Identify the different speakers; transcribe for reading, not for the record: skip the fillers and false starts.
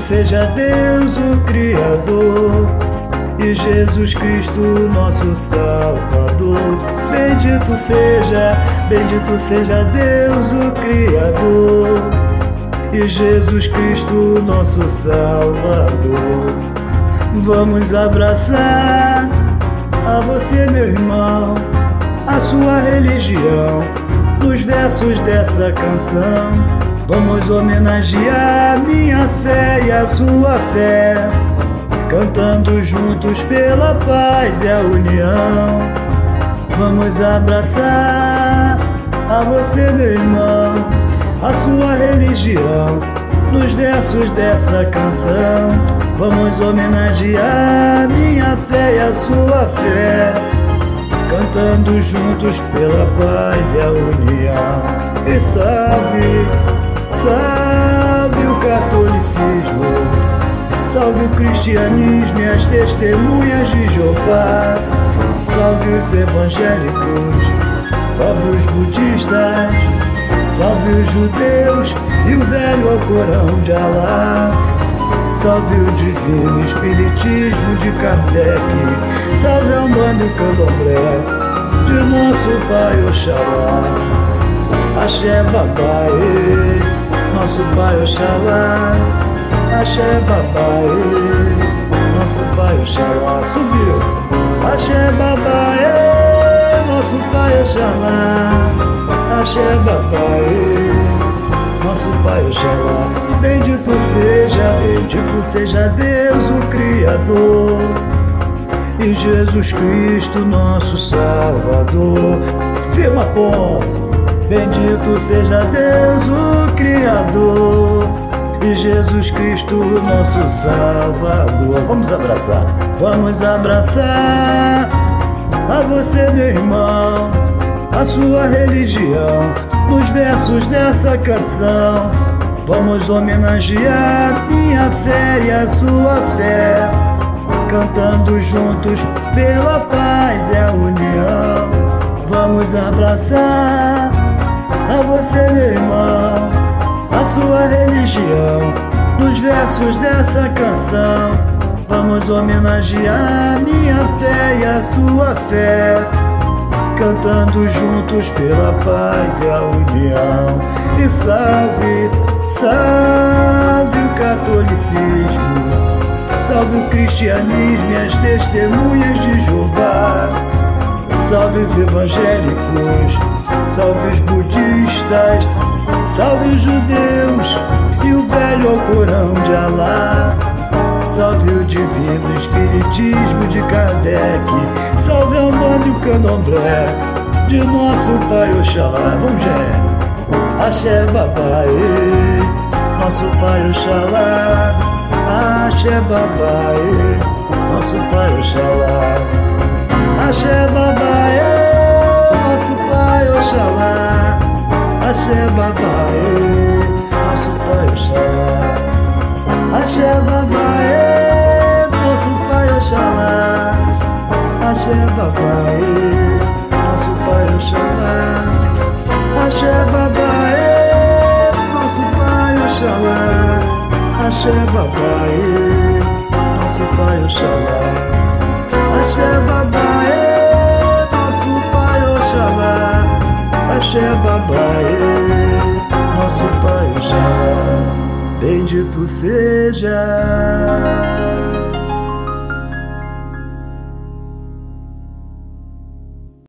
Speaker 1: seja Deus o Criador e Jesus Cristo nosso Salvador. Bendito seja Deus o Criador e Jesus Cristo nosso Salvador. Vamos abraçar a você, meu irmão, a sua religião nos versos dessa canção. Vamos homenagear minha fé e a sua fé, cantando juntos pela paz e a união. Vamos abraçar a você, meu irmão, a sua religião nos versos dessa canção. Vamos homenagear minha fé e a sua fé, cantando juntos pela paz e a união. E salve, salve o catolicismo, salve o cristianismo e as testemunhas de Jeová, salve os evangélicos, salve os budistas, salve os judeus e o velho Alcorão de Alá, salve o divino espiritismo de Kardec, salve a Umbanda e o Candomblé de nosso Pai Oxalá. Axé Babaê, nosso Pai Oxalá. Axé Babaê, nosso Pai Oxalá. Subiu. Axé Babaê, nosso Pai Oxalá. Axé Babaê, nosso Pai Oxalá. Bendito seja Deus o Criador e Jesus Cristo nosso Salvador. Firma a ponta. Bendito seja Deus o Criador e Jesus Cristo nosso Salvador. Vamos abraçar a você, meu irmão, a sua religião nos versos dessa canção. Vamos homenagear minha fé e a sua fé, cantando juntos pela paz e a união. Vamos abraçar a você, meu irmão, a sua religião nos versos dessa canção. Vamos homenagear minha fé e a sua fé, cantando juntos pela paz e a união. E salve, salve o catolicismo, salve o cristianismo e as testemunhas de Jeová, salve os evangélicos, salve os budistas, salve os judeus e o velho Alcorão de Alá, salve o divino espiritismo de Kardec, salve a Umbanda e o Candomblé de nosso Pai Oxalá. Vamos ver. Axé Babaê, nosso Pai Oxalá. Axé Babaê, nosso Pai Oxalá. Axé Babaê, nosso Pai Oxalá. Axé Babaê, nosso Pai Oxalá. Axé Babaê, nosso Pai Oxalá. Axé Babaê, nosso Pai Oxalá. Axé Babaê, nosso Pai Oxalá. Axé Babaê, nosso Pai Oxalá. Axé Babaê, nosso Pai Oxalá. Axé Babaê, nosso Pai Oxalá. Bendito seja